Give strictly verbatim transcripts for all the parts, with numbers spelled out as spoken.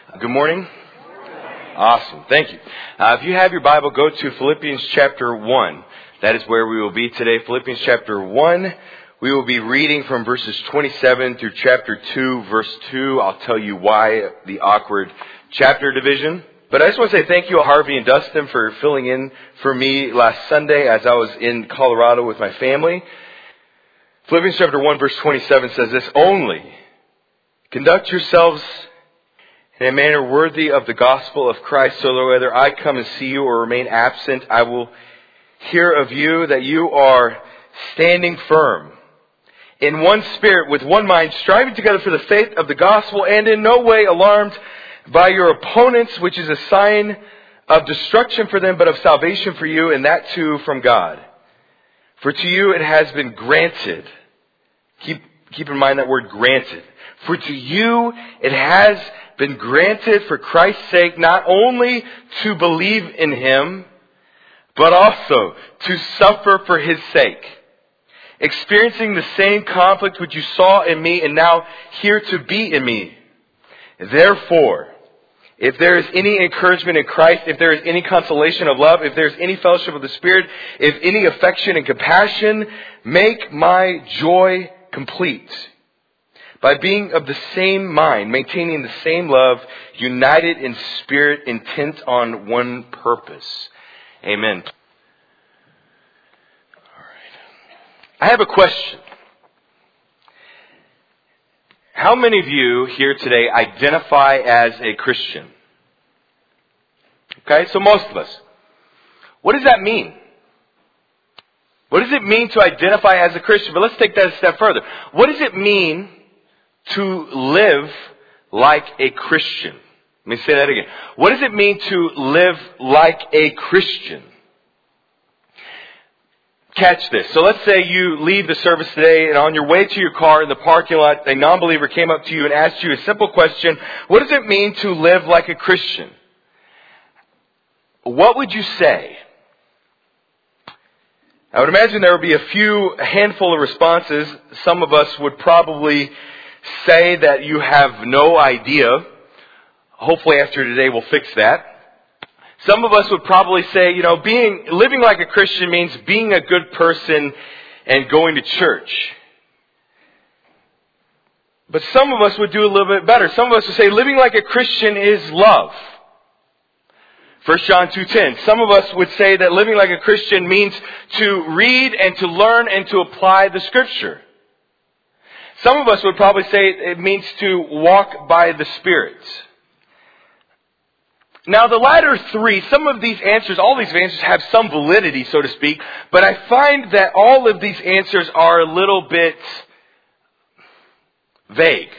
Good morning. Awesome. Thank you. Uh, if you have your Bible, go to Philippians chapter one. That is where we will be today. Philippians chapter one. We will be reading from verses twenty-seven through chapter two, verse two. I'll tell you why the awkward chapter division. But I just want to say thank you to Harvey and Dustin for filling in for me last Sunday as I was in Colorado with my family. Philippians chapter one, verse twenty-seven says this: Only conduct yourselves in a manner worthy of the gospel of Christ, so that whether I come and see you or remain absent, I will hear of you that you are standing firm in one spirit, with one mind, striving together for the faith of the gospel, and in no way alarmed by your opponents, which is a sign of destruction for them, but of salvation for you, and that too from God. For to you it has been granted. Keep, keep in mind that word granted. For to you it has been granted for Christ's sake not only to believe in Him, but also to suffer for His sake, experiencing the same conflict which you saw in me and now hear to be in me. Therefore, if there is any encouragement in Christ, if there is any consolation of love, if there is any fellowship of the Spirit, if any affection and compassion, make my joy complete by being of the same mind, maintaining the same love, united in spirit, intent on one purpose. Amen. All right. I have a question. How many of you here today identify as a Christian? Okay, so most of us. What does that mean? What does it mean to identify as a Christian? But let's take that a step further. What does it mean to live like a Christian? Let me say that again. What does it mean to live like a Christian? Catch this. So let's say you leave the service today, and on your way to your car in the parking lot, a non-believer came up to you and asked you a simple question: what does it mean to live like a Christian? What would you say? I would imagine there would be a few, a handful of responses. Some of us would probably say that you have no idea. Hopefully after today we'll fix that. Some of us would probably say, you know, being, living like a Christian means being a good person and going to church. But some of us would do a little bit better. Some of us would say living like a Christian is love. First John two ten. Some of us would say that living like a Christian means to read and to learn and to apply the Scripture. Some of us would probably say it means to walk by the Spirit. Now, the latter three, some of these answers, all these answers have some validity, so to speak, but I find that all of these answers are a little bit vague.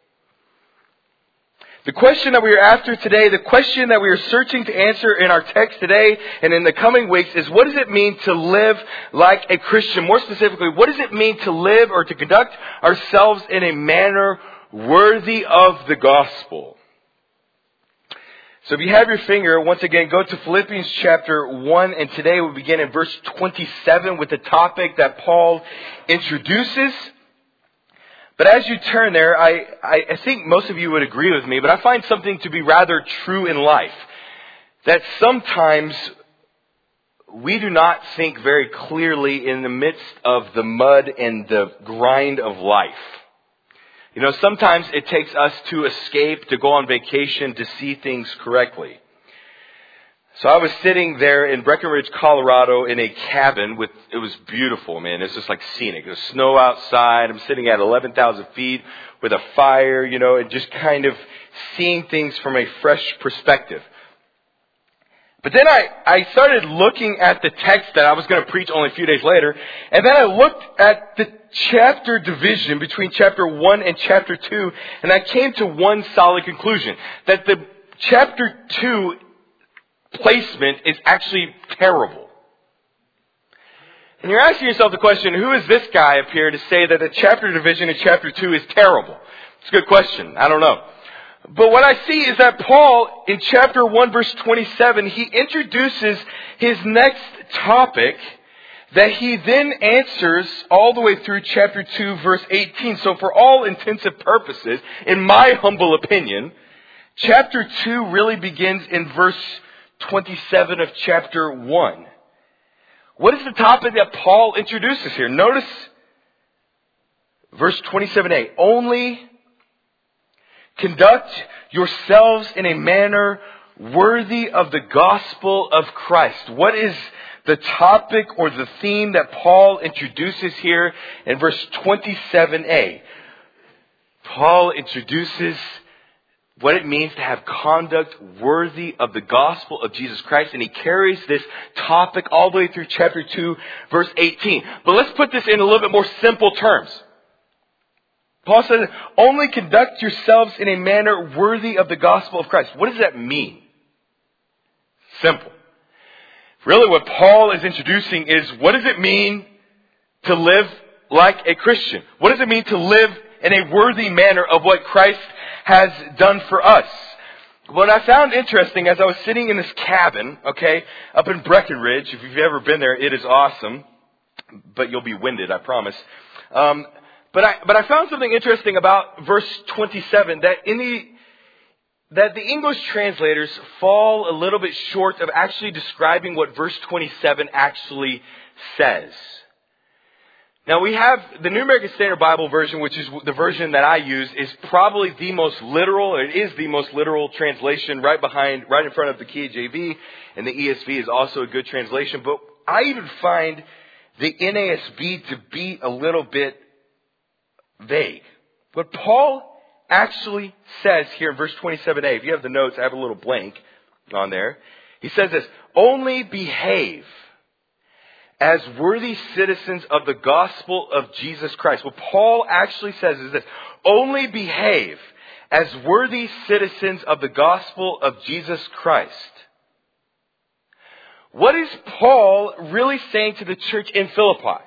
The question that we are after today, the question that we are searching to answer in our text today and in the coming weeks is, what does it mean to live like a Christian? More specifically, what does it mean to live or to conduct ourselves in a manner worthy of the gospel? So if you have your finger, once again, go to Philippians chapter one, and today we'll begin in verse twenty-seven with the topic that Paul introduces. But as you turn there, I, I think most of you would agree with me, but I find something to be rather true in life. That sometimes we do not think very clearly in the midst of the mud and the grind of life. You know, sometimes it takes us to escape, to go on vacation, to see things correctly. So I was sitting there in Breckenridge, Colorado in a cabin with, it was beautiful, man. It's just like scenic. There's snow outside. I'm sitting at eleven thousand feet with a fire, you know, and just kind of seeing things from a fresh perspective. But then I, I started looking at the text that I was going to preach only a few days later. And then I looked at the chapter division between chapter one and chapter two. And I came to one solid conclusion. That the chapter two placement is actually terrible. And you're asking yourself the question, who is this guy up here to say that the chapter division in chapter two is terrible? It's a good question. I don't know. But what I see is that Paul, in chapter one, verse twenty-seven, he introduces his next topic that he then answers all the way through chapter two, verse eighteen. So for all intents and purposes, in my humble opinion, Chapter two really begins in verse twenty-seven of chapter one. What is the topic that Paul introduces here? Notice verse twenty-seven a. Only conduct yourselves in a manner worthy of the gospel of Christ. What is the topic or the theme that Paul introduces here in verse twenty-seven a? Paul introduces what it means to have conduct worthy of the gospel of Jesus Christ. And he carries this topic all the way through chapter two, verse eighteen. But let's put this in a little bit more simple terms. Paul says, only conduct yourselves in a manner worthy of the gospel of Christ. What does that mean? Simple. Really what Paul is introducing is, what does it mean to live like a Christian? What does it mean to live in a worthy manner of what Christ has done for us? What I found interesting as I was sitting in this cabin, okay, up in Breckenridge, if you've ever been there, it is awesome, but you'll be winded, I promise. Um, but I, but I found something interesting about verse twenty-seven, that in the, that the English translators fall a little bit short of actually describing what verse twenty-seven actually says. Now we have the New American Standard Bible version, which is the version that I use, is probably the most literal, it is the most literal translation right behind, right in front of the K J V, and the E S V is also a good translation. But I even find the N A S B to be a little bit vague. What Paul actually says here in verse twenty-seven a, if you have the notes, I have a little blank on there. He says this, only behave as worthy citizens of the gospel of Jesus Christ. What Paul actually says is this, only behave as worthy citizens of the gospel of Jesus Christ. What is Paul really saying to the church in Philippi?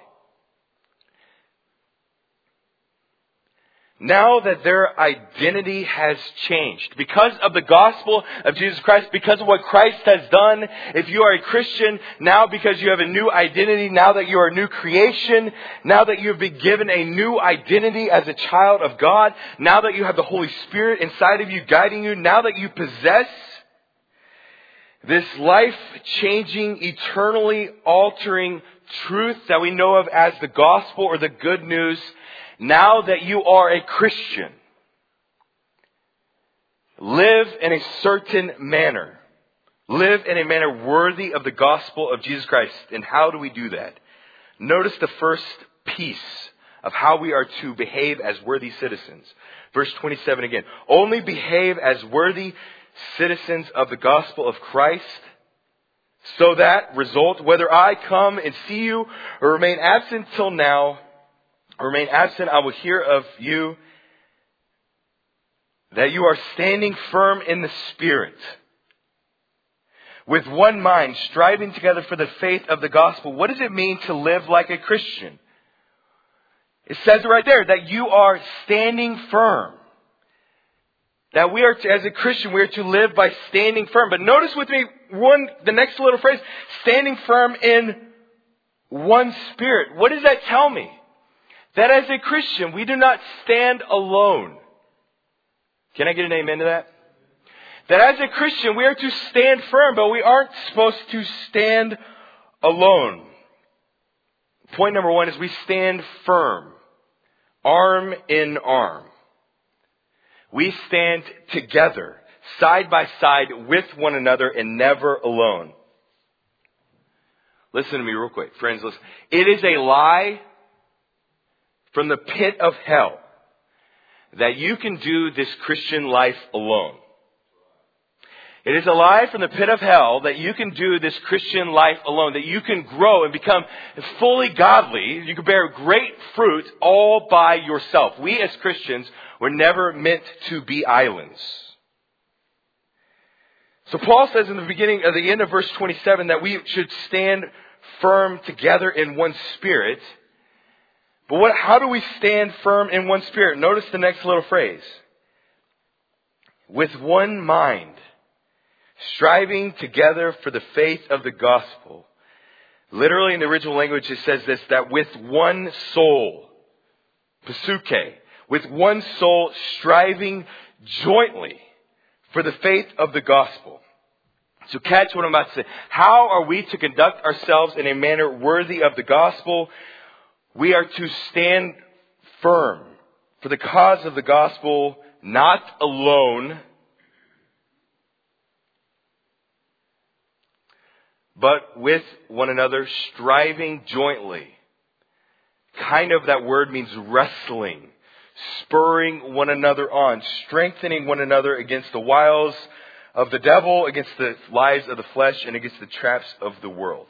Now that their identity has changed, because of the gospel of Jesus Christ, because of what Christ has done, if you are a Christian, now because you have a new identity, now that you are a new creation, now that you have been given a new identity as a child of God, now that you have the Holy Spirit inside of you guiding you, now that you possess this life-changing, eternally altering truth that we know of as the gospel or the good news, now that you are a Christian, live in a certain manner. Live in a manner worthy of the gospel of Jesus Christ. And how do we do that? Notice the first piece of how we are to behave as worthy citizens. Verse twenty-seven again. Only behave as worthy citizens of the gospel of Christ, so that result, whether I come and see you or remain absent till now, remain absent, I will hear of you that you are standing firm in the Spirit, with one mind, striving together for the faith of the gospel. What does it mean to live like a Christian? It says it right there, that you are standing firm. That we are, to, as a Christian, we are to live by standing firm. But notice with me one, the next little phrase, standing firm in one Spirit. What does that tell me? That as a Christian, we do not stand alone. Can I get an amen to that? That as a Christian, we are to stand firm, but we aren't supposed to stand alone. Point number one is we stand firm, arm in arm. We stand together, side by side with one another and never alone. Listen to me real quick, friends. Listen. It is a lie from the pit of hell that you can do this Christian life alone. It is a lie from the pit of hell that you can do this Christian life alone, that you can grow and become fully godly, you can bear great fruit all by yourself. We as Christians were never meant to be islands. So Paul says in the beginning, at the end of verse twenty-seven, that we should stand firm together in one spirit. But what, how do we stand firm in one spirit? Notice the next little phrase. With one mind, striving together for the faith of the gospel. Literally in the original language it says this, that with one soul, pasuke, with one soul striving jointly for the faith of the gospel. So catch what I'm about to say. How are we to conduct ourselves in a manner worthy of the gospel? We are to stand firm for the cause of the gospel, not alone, but with one another, striving jointly. Kind of that word means wrestling, spurring one another on, strengthening one another against the wiles of the devil, against the lies of the flesh, and against the traps of the world.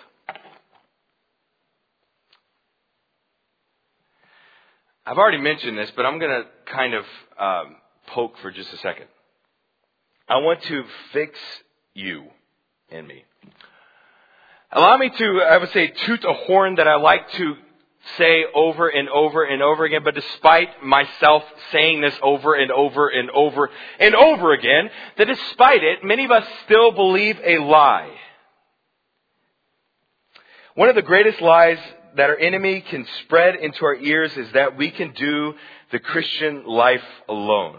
I've already mentioned this, but I'm going to kind of um, poke for just a second. I want to fix you and me. Allow me to, I would say, toot a horn that I like to say over and over and over again, but despite myself saying this over and over and over and over again, that despite it, many of us still believe a lie. One of the greatest lies that our enemy can spread into our ears is that we can do the Christian life alone.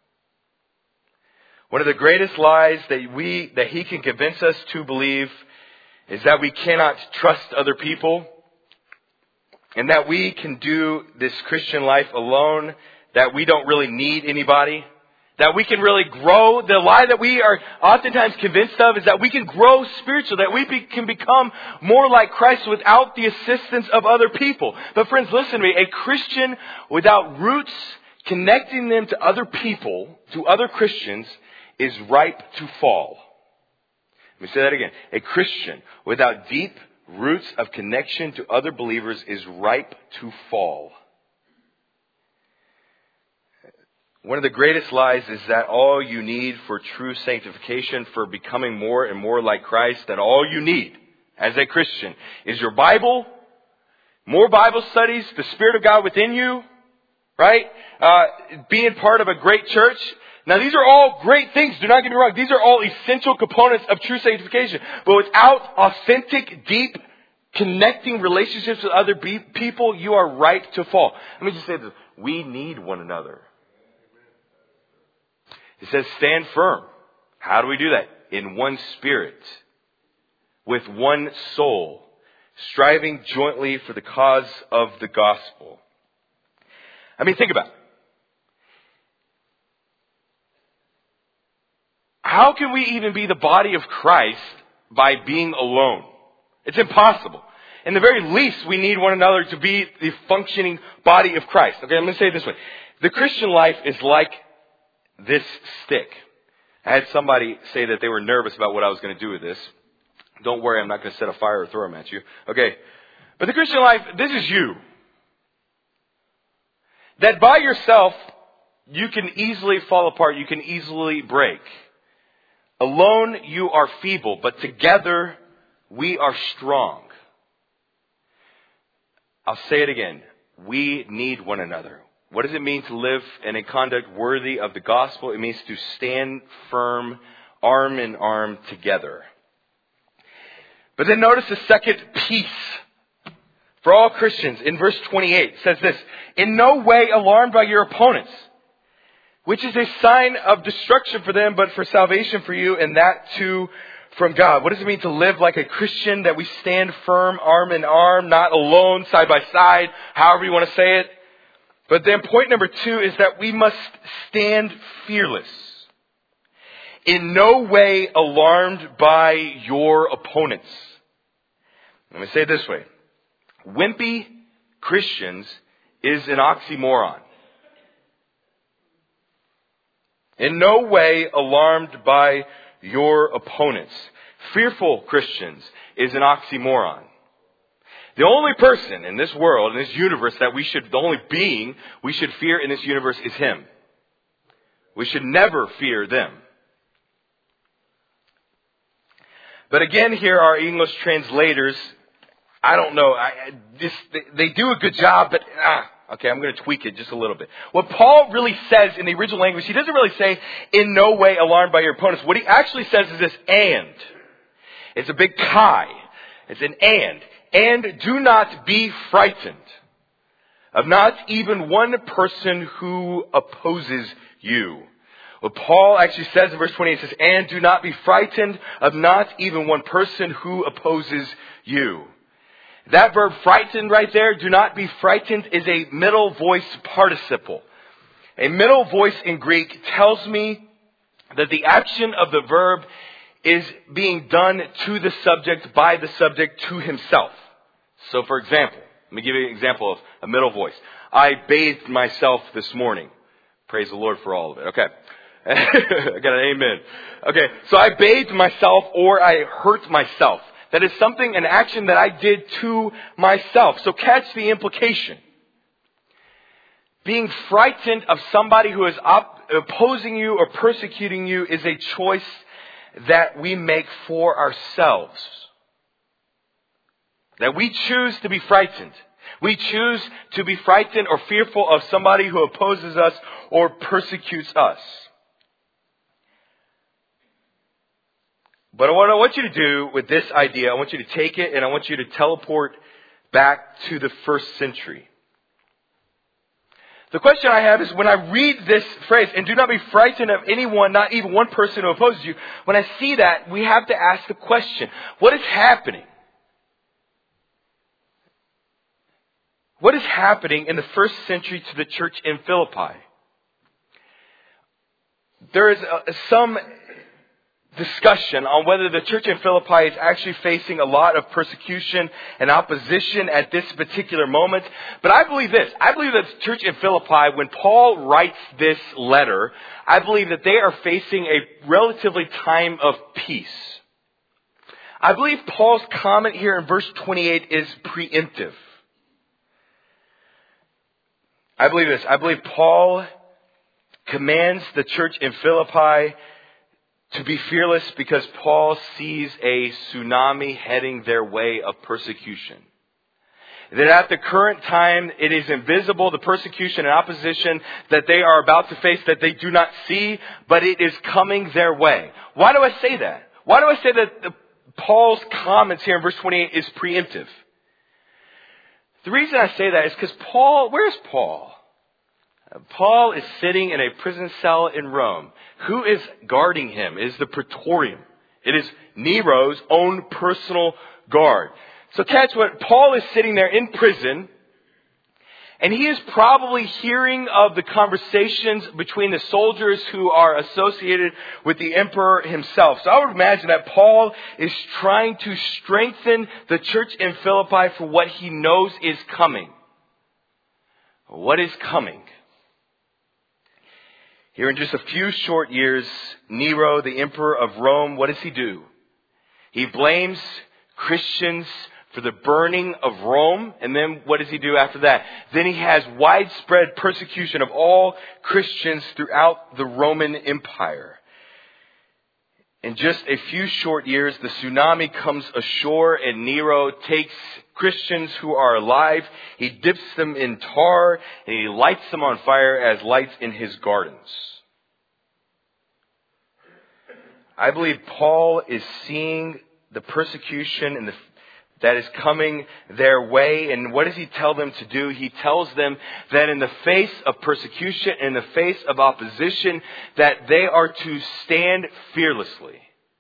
One of the greatest lies that we, that he can convince us to believe is that we cannot trust other people, and that we can do this Christian life alone, that we don't really need anybody, that we can really grow. The lie that we are oftentimes convinced of is that we can grow spiritually, that we be, can become more like Christ without the assistance of other people. But friends, listen to me. A Christian without roots connecting them to other people, to other Christians, is ripe to fall. Let me say that again. A Christian without deep roots of connection to other believers is ripe to fall. One of the greatest lies is that all you need for true sanctification, for becoming more and more like Christ, that all you need as a Christian is your Bible, more Bible studies, the Spirit of God within you, right? Uh, being part of a great church. Now, these are all great things. Do not get me wrong. These are all essential components of true sanctification. But without authentic, deep, connecting relationships with other be- people, you are ripe to fall. Let me just say this. We need one another. It says stand firm. How do we do that? In one spirit, with one soul, striving jointly for the cause of the gospel. I mean, think about it. How can we even be the body of Christ by being alone? It's impossible. In the very least, we need one another to be the functioning body of Christ. Okay, I'm going to say it this way. The Christian life is like this stick. I had somebody say that they were nervous about what I was going to do with this. Don't worry, I'm not going to set a fire or throw them at you. Okay, but the Christian life, this is you. That by yourself, you can easily fall apart. You can easily break. Alone, you are feeble, but together, we are strong. I'll say it again. We need one another. What does it mean to live in a conduct worthy of the gospel? It means to stand firm, arm in arm together. But then notice the second piece. For all Christians, in verse twenty-eight, it says this, in no way alarmed by your opponents, which is a sign of destruction for them, but for salvation for you, and that too from God. What does it mean to live like a Christian, that we stand firm, arm in arm, not alone, side by side, however you want to say it? But then point number two is that we must stand fearless. In no way alarmed by your opponents. Let me say it this way. Wimpy Christians is an oxymoron. In no way alarmed by your opponents. Fearful Christians is an oxymoron. The only person in this world, in this universe, that we should, the only being we should fear in this universe is Him. We should never fear them. But again, here our English translators, I don't know, I, this, they, they do a good job, but ah, okay, I'm going to tweak it just a little bit. What Paul really says in the original language, he doesn't really say, in no way alarmed by your opponents. What he actually says is this, and. It's a big kai. It's an and. And do not be frightened of not even one person who opposes you. What Paul actually says in verse twenty-eight says, and do not be frightened of not even one person who opposes you. That verb frightened right there, do not be frightened, is a middle voice participle. A middle voice in Greek tells me that the action of the verb is being done to the subject by the subject to himself. So for example, let me give you an example of a middle voice. I bathed myself this morning. Praise the Lord for all of it. Okay. I got an amen. Okay, so I bathed myself or I hurt myself. That is something, an action that I did to myself. So catch the implication. Being frightened of somebody who is op- opposing you or persecuting you is a choice that we make for ourselves. That we choose to be frightened. We choose to be frightened or fearful of somebody who opposes us or persecutes us. But what I want you to do with this idea, I want you to take it and I want you to teleport back to the first century. The question I have is when I read this phrase, and do not be frightened of anyone, not even one person who opposes you. When I see that, we have to ask the question, what is happening? What is happening in the first century to the church in Philippi? There is a, some discussion on whether the church in Philippi is actually facing a lot of persecution and opposition at this particular moment. But I believe this. I believe that the church in Philippi, when Paul writes this letter, I believe that they are facing a relatively time of peace. I believe Paul's comment here in verse twenty-eight is preemptive. I believe this. I believe Paul commands the church in Philippi to be fearless because Paul sees a tsunami heading their way of persecution. That at the current time, it is invisible, the persecution and opposition that they are about to face that they do not see, but it is coming their way. Why do I say that? Why do I say that the, Paul's comments here in verse twenty-eight is preemptive? The reason I say that is because Paul, where's Paul? Paul is sitting in a prison cell in Rome. Who is guarding him? It is the Praetorium. It is Nero's own personal guard. So catch what, Paul is sitting there in prison, and he is probably hearing of the conversations between the soldiers who are associated with the emperor himself. So I would imagine that Paul is trying to strengthen the church in Philippi for what he knows is coming. What is coming? Here in just a few short years, Nero, the emperor of Rome, what does he do? He blames Christians for the burning of Rome. And then what does he do after that? Then he has widespread persecution of all Christians throughout the Roman Empire. In just a few short years, the tsunami comes ashore and Nero takes Christians who are alive. He dips them in tar and he lights them on fire as lights in his gardens. I believe Paul is seeing the persecution and the that is coming their way. And what does he tell them to do? He tells them that in the face of persecution, in the face of opposition, that they are to stand fearlessly.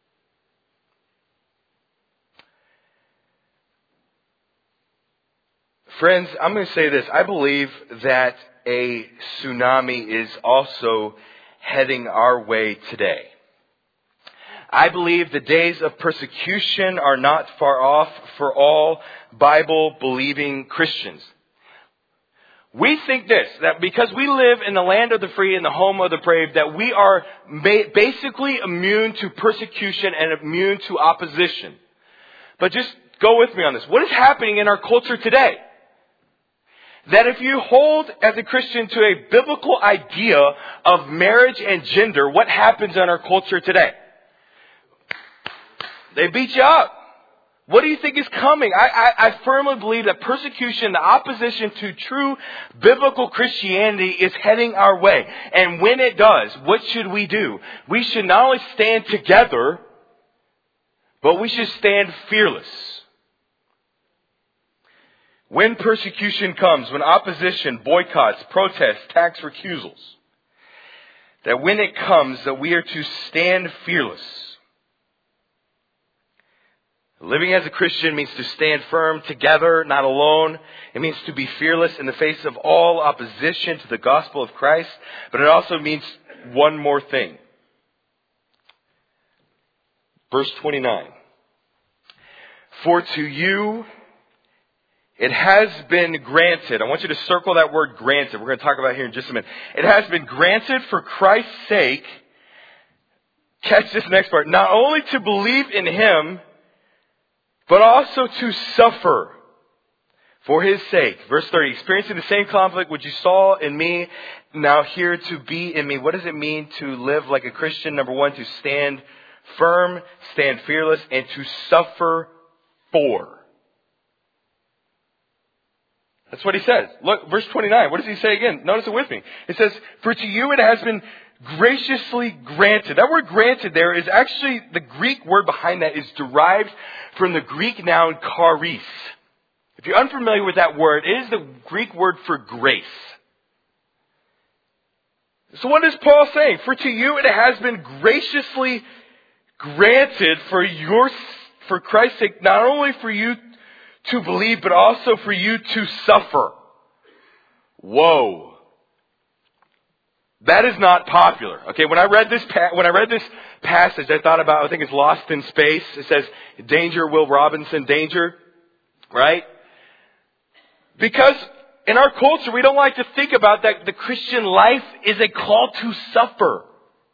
Friends, I'm going to say this. I believe that a tsunami is also heading our way today. I believe the days of persecution are not far off for all Bible-believing Christians. We think this, that because we live in the land of the free and the home of the brave, that we are basically immune to persecution and immune to opposition. But just go with me on this. What is happening in our culture today? That if you hold as a Christian to a biblical idea of marriage and gender, what happens in our culture today? They beat you up. What do you think is coming? I, I, I firmly believe that persecution, the opposition to true biblical Christianity is heading our way. And when it does, what should we do? We should not only stand together, but we should stand fearless. When persecution comes, when opposition, boycotts, protests, tax recusals, that when it comes, that we are to stand fearless. Living as a Christian means to stand firm together, not alone. It means to be fearless in the face of all opposition to the gospel of Christ. But it also means one more thing. Verse twenty-nine. For to you it has been granted. I want you to circle that word granted. We're going to talk about it here in just a minute. It has been granted for Christ's sake. Catch this next part. Not only to believe in Him, but also to suffer for His sake. Verse thirty, experiencing the same conflict which you saw in me, now here to be in me. What does it mean to live like a Christian? Number one, to stand firm, stand fearless, and to suffer for. That's what he says. Look, verse twenty-nine. What does he say again? Notice it with me. It says, for to you it has been graciously granted. That word granted there is actually, the Greek word behind that is derived from the Greek noun charis. If you're unfamiliar with that word, it is the Greek word for grace. So what is Paul saying? For to you it has been graciously granted for your, for Christ's sake, not only for you to believe, but also for you to suffer. Whoa. That is not popular. Okay, when I read this pa- when I read this passage, I thought about, I think it's Lost in Space. It says, danger, Will Robinson, danger. Right? Because in our culture, we don't like to think about that the Christian life is a call to suffer.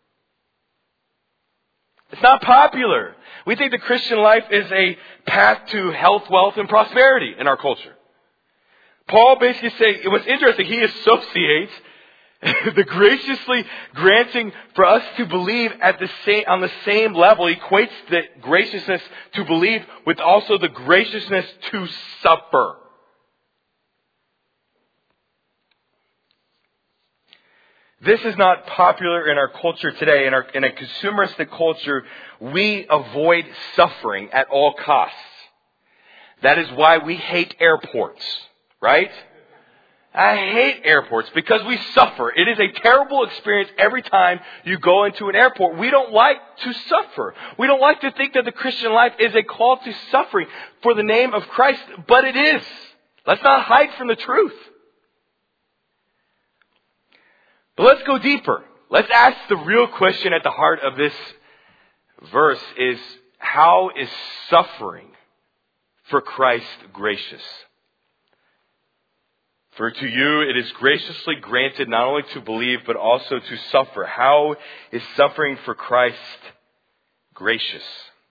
It's not popular. We think the Christian life is a path to health, wealth, and prosperity in our culture. Paul basically saying, what's interesting, he associates the graciously granting for us to believe at the same, on the same level, equates the graciousness to believe with also the graciousness to suffer. This is not popular in our culture today. In, our, in a consumeristic culture, we avoid suffering at all costs. That is why we hate airports, right? I hate airports because we suffer. It is a terrible experience every time you go into an airport. We don't like to suffer. We don't like to think that the Christian life is a call to suffering for the name of Christ, but it is. Let's not hide from the truth. But let's go deeper. Let's ask the real question at the heart of this verse is, how is suffering for Christ gracious? For to you it is graciously granted not only to believe, but also to suffer. How is suffering for Christ gracious?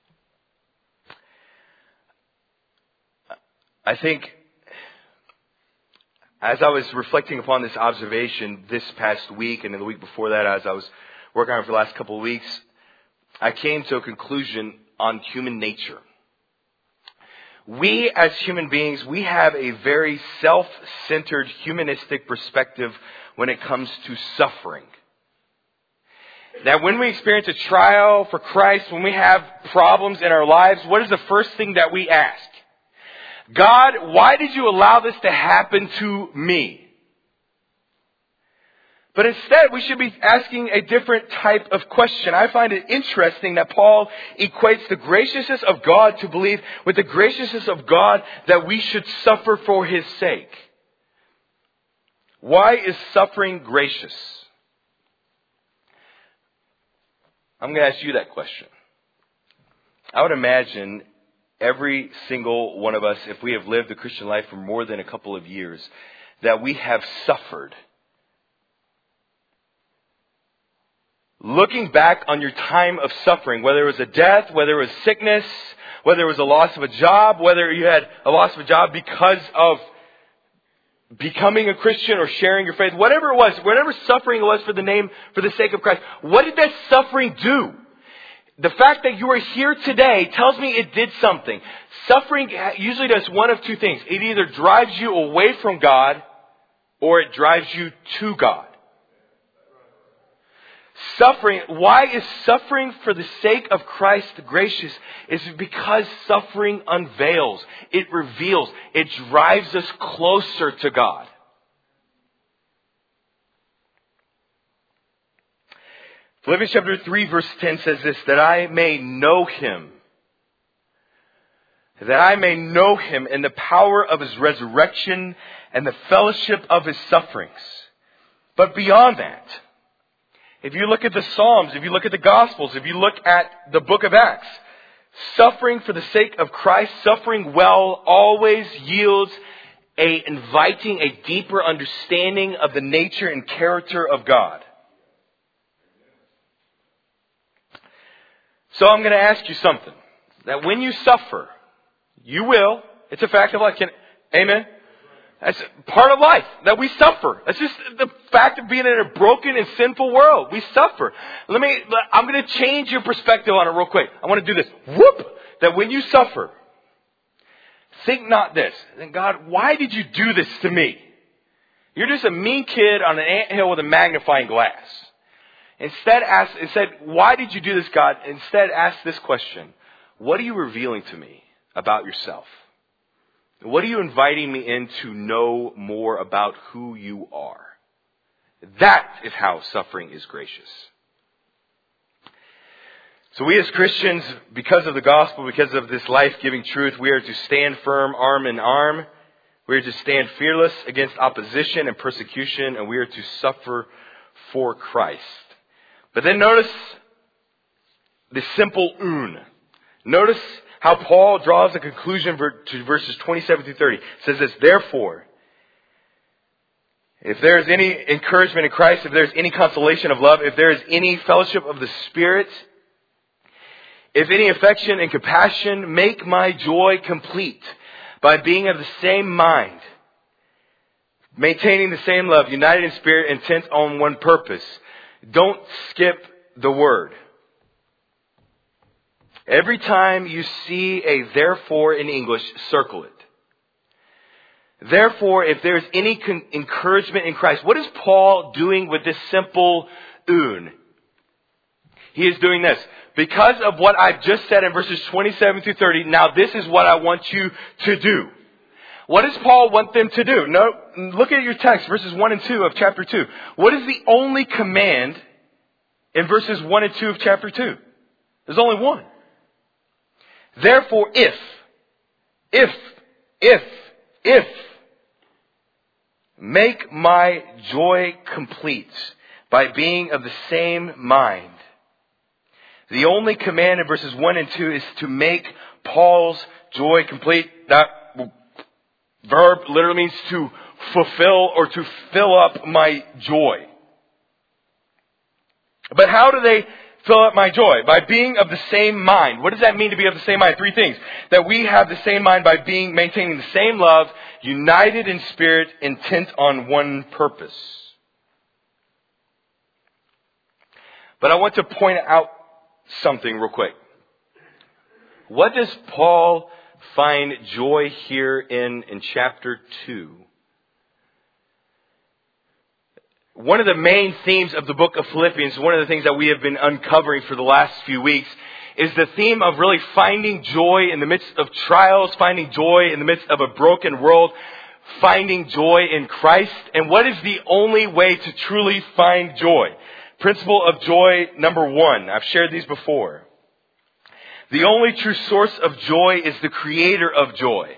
I think, as I was reflecting upon this observation this past week and in the week before that, as I was working on it for the last couple of weeks, I came to a conclusion on human nature. We as human beings, we have a very self-centered humanistic perspective when it comes to suffering. That when we experience a trial for Christ, when we have problems in our lives, what is the first thing that we ask? God, why did you allow this to happen to me? But instead, we should be asking a different type of question. I find it interesting that Paul equates the graciousness of God to believe with the graciousness of God that we should suffer for His sake. Why is suffering gracious? I'm going to ask you that question. I would imagine every single one of us, if we have lived the Christian life for more than a couple of years, that we have suffered. Looking back on your time of suffering, whether it was a death, whether it was sickness, whether it was a loss of a job, whether you had a loss of a job because of becoming a Christian or sharing your faith, whatever it was, whatever suffering it was for the name, for the sake of Christ, what did that suffering do? The fact that you are here today tells me it did something. Suffering usually does one of two things. It either drives you away from God or it drives you to God. Suffering, why is suffering for the sake of Christ gracious? Is because suffering unveils, it reveals, it drives us closer to God. Philippians chapter three verse ten says this, that I may know Him. That I may know Him in the power of His resurrection and the fellowship of His sufferings. But beyond that, if you look at the Psalms, if you look at the Gospels, if you look at the book of Acts, suffering for the sake of Christ, suffering well, always yields a inviting, a deeper understanding of the nature and character of God. So I'm going to ask you something. That when you suffer, you will. It's a fact of life. Can, amen? That's part of life, that we suffer. That's just the fact of being in a broken and sinful world. We suffer. Let me, I'm going to change your perspective on it real quick. I want to do this. Whoop! That when you suffer, think not this. Then God, why did you do this to me? You're just a mean kid on an anthill with a magnifying glass. Instead, ask, instead, why did you do this, God? Instead, ask this question. What are you revealing to me about yourself? What are you inviting me in to know more about who you are? That is how suffering is gracious. So we as Christians, because of the gospel, because of this life-giving truth, we are to stand firm arm in arm. We are to stand fearless against opposition and persecution, and we are to suffer for Christ. But then notice the simple un. Notice how Paul draws a conclusion to verses twenty-seven through thirty. It says this, therefore, if there is any encouragement in Christ, if there is any consolation of love, if there is any fellowship of the Spirit, if any affection and compassion, make my joy complete by being of the same mind, maintaining the same love, united in spirit, intent on one purpose. Don't skip the word. Every time you see a therefore in English, circle it. Therefore, if there's any con- encouragement in Christ, what is Paul doing with this simple un? He is doing this. Because of what I've just said in verses twenty-seven through thirty, now this is what I want you to do. What does Paul want them to do? No, look at your text, verses one and two of chapter two. What is the only command in verses one and two of chapter two? There's only one. Therefore, if, if, if, if, make my joy complete by being of the same mind. The only command in verses one and two is to make Paul's joy complete. That verb literally means to fulfill or to fill up my joy. But how do they fill up my joy? By being of the same mind. What does that mean to be of the same mind? Three things. That we have the same mind by being, maintaining the same love, united in spirit, intent on one purpose. But I want to point out something real quick. What does Paul find joy here in, in chapter two? One of the main themes of the book of Philippians, one of the things that we have been uncovering for the last few weeks, is the theme of really finding joy in the midst of trials, finding joy in the midst of a broken world, finding joy in Christ. And what is the only way to truly find joy? Principle of joy number one. I've shared these before. The only true source of joy is the creator of joy.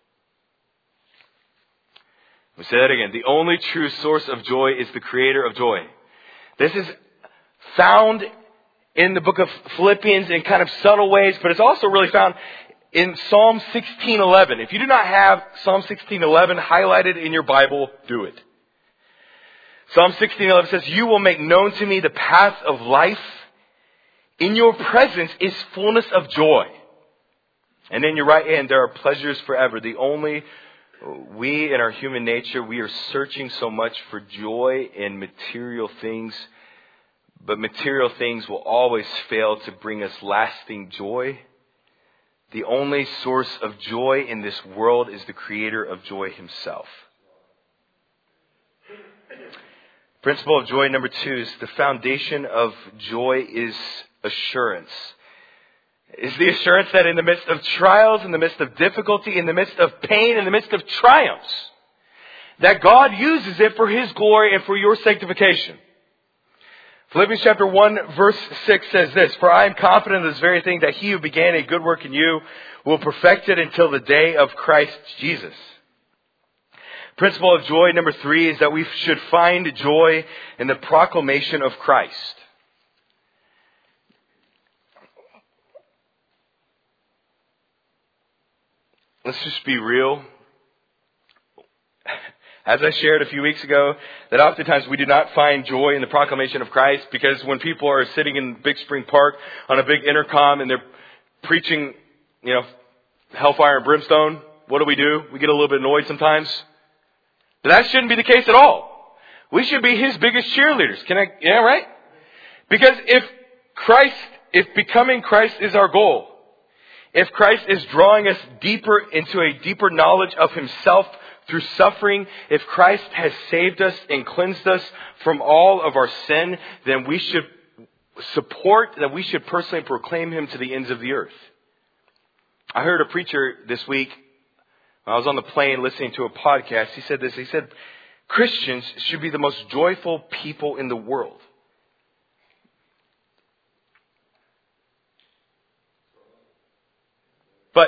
Let me say that again. The only true source of joy is the creator of joy. This is found in the book of Philippians in kind of subtle ways, but it's also really found in Psalm sixteen eleven. If you do not have Psalm sixteen eleven highlighted in your Bible, do it. Psalm sixteen eleven says, you will make known to me the path of life. In your presence is fullness of joy. And in your right hand there are pleasures forever. The only, we in our human nature, we are searching so much for joy in material things. But material things will always fail to bring us lasting joy. The only source of joy in this world is the creator of joy himself. Principle of joy number two is the foundation of joy is assurance. Is the assurance that in the midst of trials, in the midst of difficulty, in the midst of pain, in the midst of triumphs, that God uses it for His glory and for your sanctification. Philippians chapter one verse six says this, "For I am confident of this very thing, that he who began a good work in you will perfect it until the day of Christ Jesus." Principle of joy number three is that we should find joy in the proclamation of Christ. Let's just be real. As I shared a few weeks ago, that oftentimes we do not find joy in the proclamation of Christ, because when people are sitting in Big Spring Park on a big intercom and they're preaching, you know, hellfire and brimstone, what do we do? We get a little bit annoyed sometimes. But that shouldn't be the case at all. We should be His biggest cheerleaders. Can I, yeah, right? Because if Christ, if becoming Christ is our goal, if Christ is drawing us deeper into a deeper knowledge of Himself through suffering, if Christ has saved us and cleansed us from all of our sin, then we should support, that we should personally proclaim Him to the ends of the earth. I heard a preacher this week, I was on the plane listening to a podcast. He said this. He said, Christians should be the most joyful people in the world. But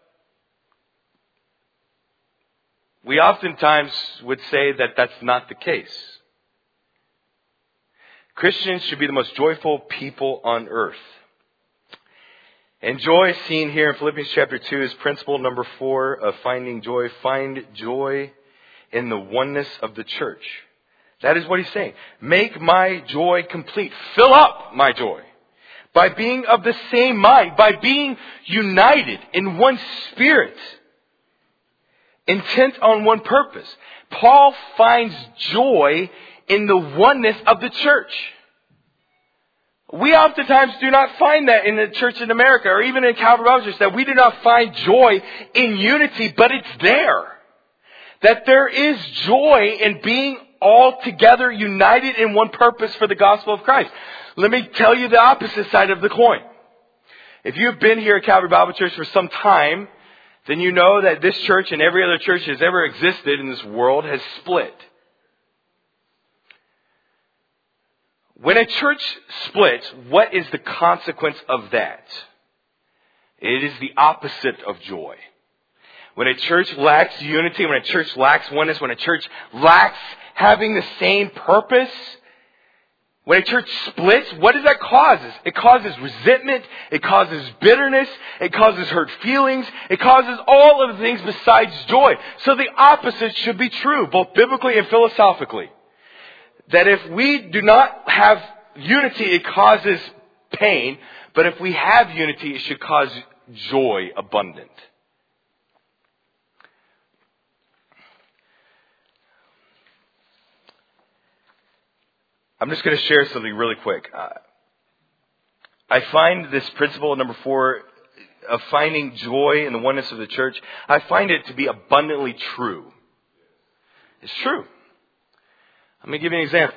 we oftentimes would say that that's not the case. Christians should be the most joyful people on earth. And joy seen here in Philippians chapter two is principle number four of finding joy. Find joy in the oneness of the church. That is what he's saying. Make my joy complete. Fill up my joy. By being of the same mind. By being united in one spirit. Intent on one purpose. Paul finds joy in the oneness of the church. We oftentimes do not find that in the church in America, or even in Calvary Bible Church, that we do not find joy in unity, but it's there. That there is joy in being all together united in one purpose for the gospel of Christ. Let me tell you the opposite side of the coin. If you've been here at Calvary Bible Church for some time, then you know that this church and every other church that has ever existed in this world has split. When a church splits, what is the consequence of that? It is the opposite of joy. When a church lacks unity, when a church lacks oneness, when a church lacks having the same purpose, when a church splits, what does that cause? It causes resentment, it causes bitterness, it causes hurt feelings, it causes all of the things besides joy. So the opposite should be true, both biblically and philosophically. That if we do not have unity, it causes pain. But if we have unity, it should cause joy abundant. I'm just going to share something really quick. Uh, I find this principle, number four, of finding joy in the oneness of the church, I find it to be abundantly true. It's true. Let me give you an example.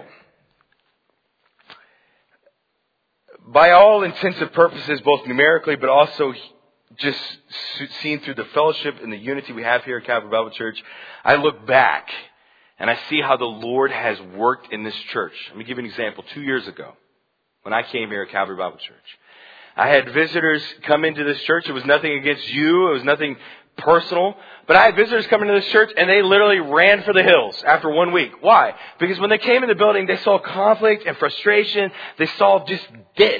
By all intents and purposes, both numerically, but also just seen through the fellowship and the unity we have here at Calvary Bible Church, I look back and I see how the Lord has worked in this church. Let me give you an example. Two years ago, when I came here at Calvary Bible Church, I had visitors come into this church. It was nothing against you. It was nothing personal. But I had visitors come into this church and they literally ran for the hills after one week. Why? Because when they came in the building, they saw conflict and frustration. They saw just this.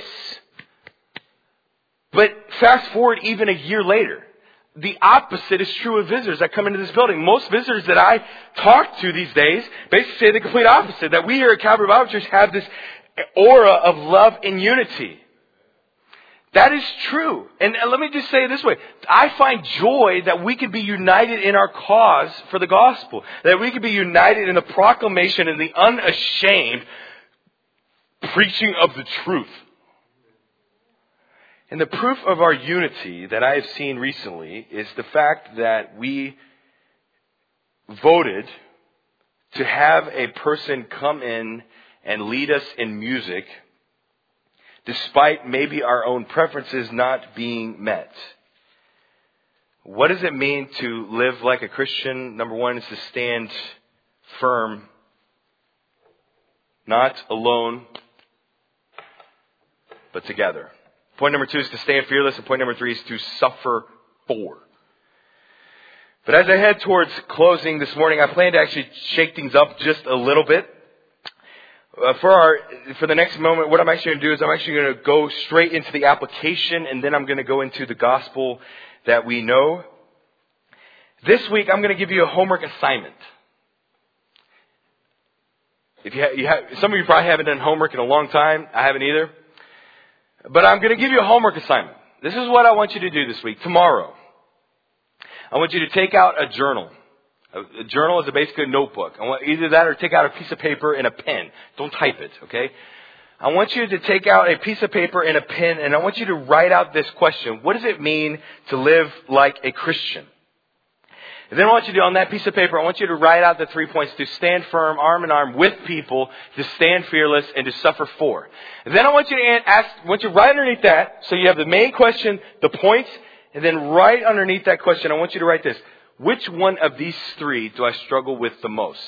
But fast forward even a year later, the opposite is true of visitors that come into this building. Most visitors that I talk to these days basically say the complete opposite. That we here at Calvary Bible Church have this aura of love and unity. That is true. And let me just say it this way. I find joy that we can be united in our cause for the gospel. That we can be united in the proclamation and the unashamed preaching of the truth. And the proof of our unity that I have seen recently is the fact that we voted to have a person come in and lead us in music, despite maybe our own preferences not being met. What does it mean to live like a Christian? Number one is to stand firm, not alone, but together. Point number two is to stand fearless, and point number three is to suffer for. But as I head towards closing this morning, I plan to actually shake things up just a little bit. Uh, for our, for the next moment, what I'm actually going to do is I'm actually going to go straight into the application, and then I'm going to go into the gospel that we know. This week, I'm going to give you a homework assignment. If you, ha- you have, some of you probably haven't done homework in a long time. I haven't either. But I'm going to give you a homework assignment. This is what I want you to do this week. Tomorrow, I want you to take out a journal. A journal is a basically a notebook. I want either that or take out a piece of paper and a pen. Don't type it, okay? I want you to take out a piece of paper and a pen, and I want you to write out this question. What does it mean to live like a Christian? And then I want you to, on that piece of paper, I want you to write out the three points: to stand firm, arm in arm with people, to stand fearless, and to suffer for. And then I want you to ask, I want you to write underneath that, so you have the main question, the points, and then right underneath that question, I want you to write this: which one of these three do I struggle with the most?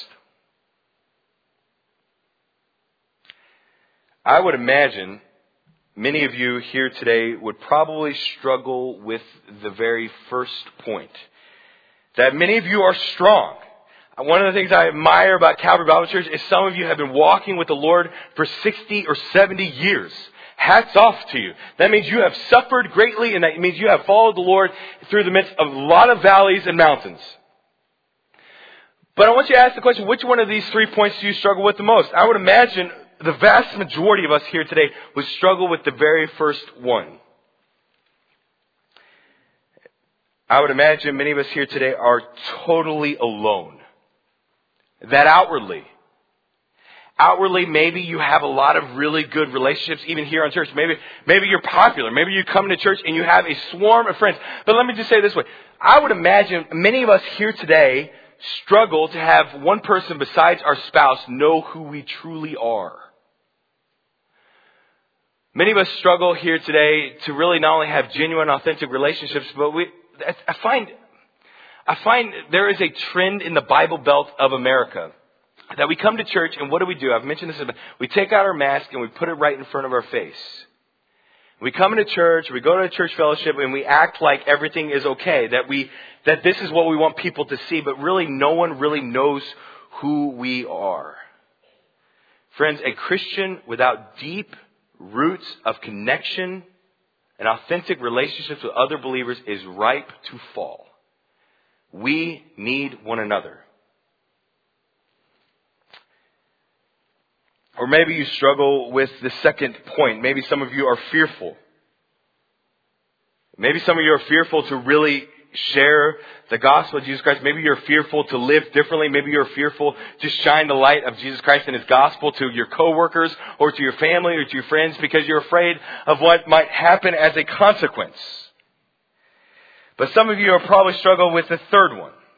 I would imagine many of you here today would probably struggle with the very first point. That many of you are strong. One of the things I admire about Calvary Bible Church is some of you have been walking with the Lord for sixty or seventy years. Hats off to you. That means you have suffered greatly, and that means you have followed the Lord through the midst of a lot of valleys and mountains. But I want you to ask the question, which one of these three points do you struggle with the most? I would imagine the vast majority of us here today would struggle with the very first one. I would imagine many of us here today are totally alone. That outwardly, Outwardly, maybe you have a lot of really good relationships, even here on church. Maybe, maybe you're popular. Maybe you come to church and you have a swarm of friends. But let me just say it this way. I would imagine many of us here today struggle to have one person besides our spouse know who we truly are. Many of us struggle here today to really not only have genuine, authentic relationships, but we, I find, I find there is a trend in the Bible Belt of America that we come to church, and what do we do? I've mentioned this. We take out our mask and we put it right in front of our face. We come into church, we go to a church fellowship, and we act like everything is okay. That we, that this is what we want people to see, but really no one really knows who we are. Friends, a Christian without deep roots of connection and authentic relationships with other believers is ripe to fall. We need one another. Or maybe you struggle with the second point. Maybe some of you are fearful. Maybe some of you are fearful to really share the gospel of Jesus Christ. Maybe you're fearful to live differently. Maybe you're fearful to shine the light of Jesus Christ and His gospel to your coworkers or to your family or to your friends because you're afraid of what might happen as a consequence. But some of you are probably struggling with the third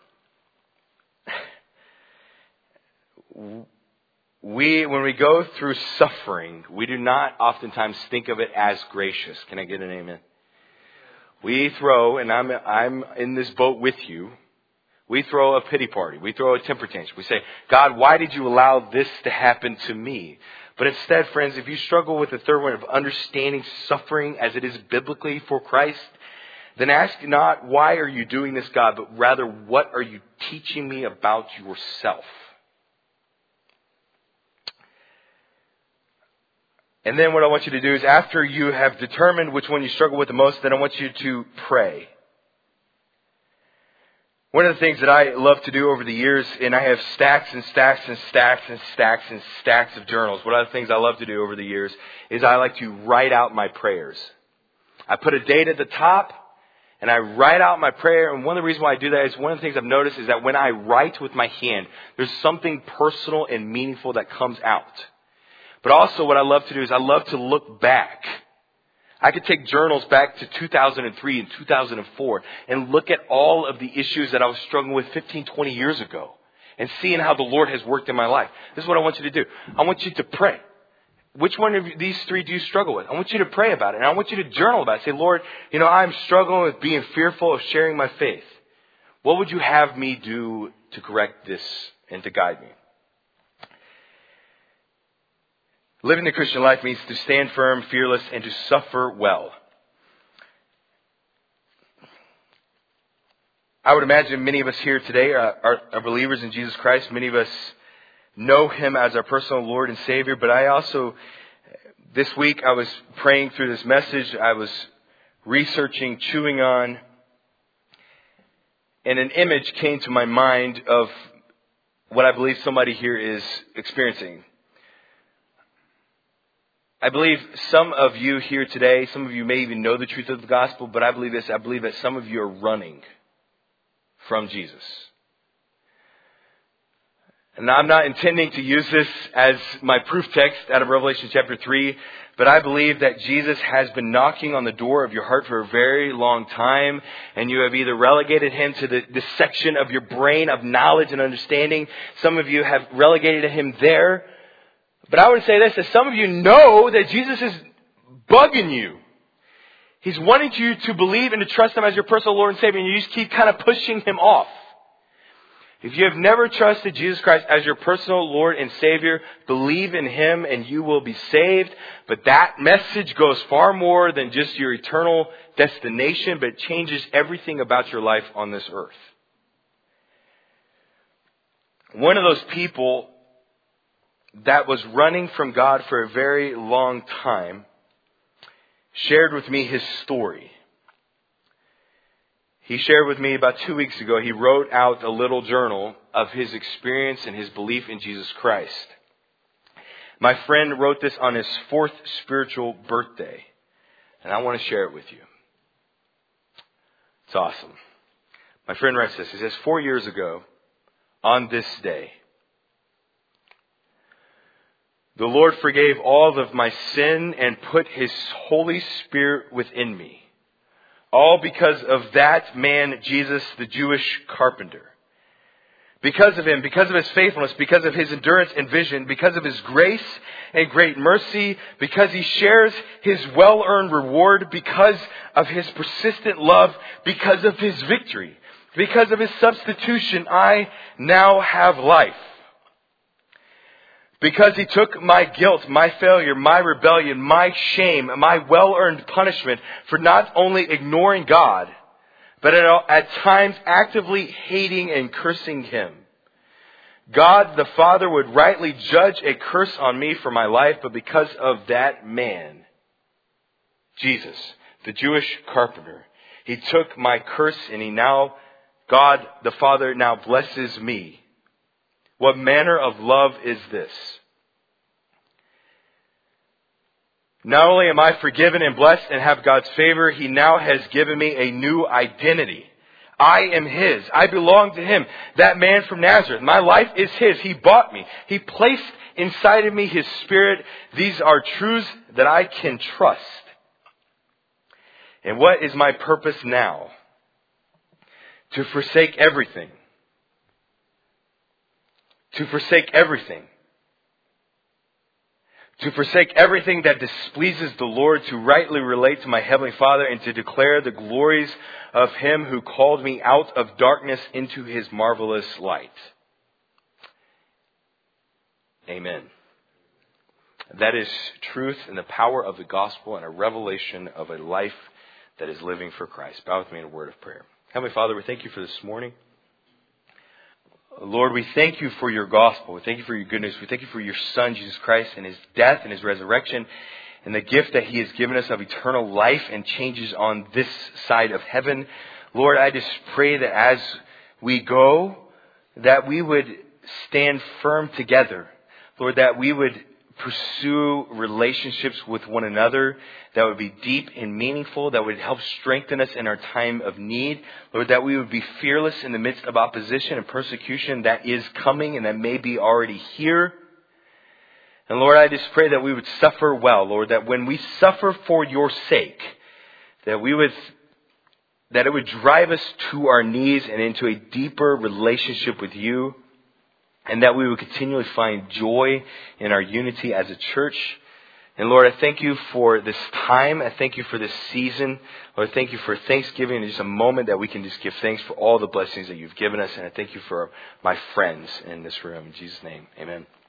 one. We, when we go through suffering, we do not oftentimes think of it as gracious. Can I get an amen? We throw, and I'm, I'm in this boat with you, we throw a pity party. We throw a temper tantrum. We say, God, why did you allow this to happen to me? But instead, friends, if you struggle with the third one of understanding suffering as it is biblically for Christ, then ask not, why are you doing this, God, but rather, what are you teaching me about yourself? And then what I want you to do is after you have determined which one you struggle with the most, then I want you to pray. One of the things that I love to do over the years, and I have stacks and stacks and stacks and stacks and stacks of journals. One of the things I love to do over the years is I like to write out my prayers. I put a date at the top and I write out my prayer. And one of the reasons why I do that is one of the things I've noticed is that when I write with my hand, there's something personal and meaningful that comes out. But also what I love to do is I love to look back. I could take journals back to two thousand three and two thousand four and look at all of the issues that I was struggling with fifteen, twenty years ago and seeing how the Lord has worked in my life. This is what I want you to do. I want you to pray. Which one of these three do you struggle with? I want you to pray about it. And I want you to journal about it. Say, Lord, you know, I'm struggling with being fearful of sharing my faith. What would you have me do to correct this and to guide me? Living the Christian life means to stand firm, fearless, and to suffer well. I would imagine many of us here today are, are, are believers in Jesus Christ. Many of us know Him as our personal Lord and Savior. But I also, this week, I was praying through this message. I was researching, chewing on, and an image came to my mind of what I believe somebody here is experiencing. I believe some of you here today, some of you may even know the truth of the gospel, but I believe this, I believe that some of you are running from Jesus. And I'm not intending to use this as my proof text out of Revelation chapter three, but I believe that Jesus has been knocking on the door of your heart for a very long time, and you have either relegated Him to the, the section of your brain of knowledge and understanding. Some of you have relegated Him there. But I would say this, that some of you know that Jesus is bugging you. He's wanting you to believe and to trust Him as your personal Lord and Savior, and you just keep kind of pushing Him off. If you have never trusted Jesus Christ as your personal Lord and Savior, believe in Him and you will be saved. But that message goes far more than just your eternal destination, but it changes everything about your life on this earth. One of those people that was running from God for a very long time shared with me his story. He shared with me about two weeks ago, he wrote out a little journal of his experience and his belief in Jesus Christ. My friend wrote this on his fourth spiritual birthday, and I want to share it with you. It's awesome. My friend writes this. He says, four years ago, on this day, the Lord forgave all of my sin and put His Holy Spirit within me. All because of that man, Jesus, the Jewish carpenter. Because of Him, because of His faithfulness, because of His endurance and vision, because of His grace and great mercy, because He shares His well-earned reward, because of His persistent love, because of His victory, because of His substitution, I now have life. Because He took my guilt, my failure, my rebellion, my shame, my well-earned punishment for not only ignoring God, but at times actively hating and cursing Him. God the Father would rightly judge a curse on me for my life, but because of that man, Jesus, the Jewish carpenter, He took my curse and He now, God the Father now blesses me. What manner of love is this? Not only am I forgiven and blessed and have God's favor, He now has given me a new identity. I am His. I belong to Him. That man from Nazareth. My life is His. He bought me. He placed inside of me His Spirit. These are truths that I can trust. And what is my purpose now? To forsake everything. To forsake everything. To forsake everything that displeases the Lord, to rightly relate to my Heavenly Father, and to declare the glories of Him who called me out of darkness into His marvelous light. Amen. That is truth and the power of the gospel and a revelation of a life that is living for Christ. Bow with me in a word of prayer. Heavenly Father, we thank You for this morning. Lord, we thank You for Your gospel. We thank You for Your goodness. We thank You for Your Son, Jesus Christ, and His death and His resurrection, and the gift that He has given us of eternal life and changes on this side of heaven. Lord, I just pray that as we go, that we would stand firm together. Lord, that we would pursue relationships with one another that would be deep and meaningful, that would help strengthen us in our time of need. Lord, that we would be fearless in the midst of opposition and persecution that is coming and that may be already here. And Lord, I just pray that we would suffer well, Lord, that when we suffer for Your sake, that we would, that it would drive us to our knees and into a deeper relationship with You. And that we would continually find joy in our unity as a church. And Lord, I thank You for this time. I thank You for this season. Lord, I thank You for Thanksgiving and just a moment that we can just give thanks for all the blessings that You've given us. And I thank You for my friends in this room. In Jesus' name, amen.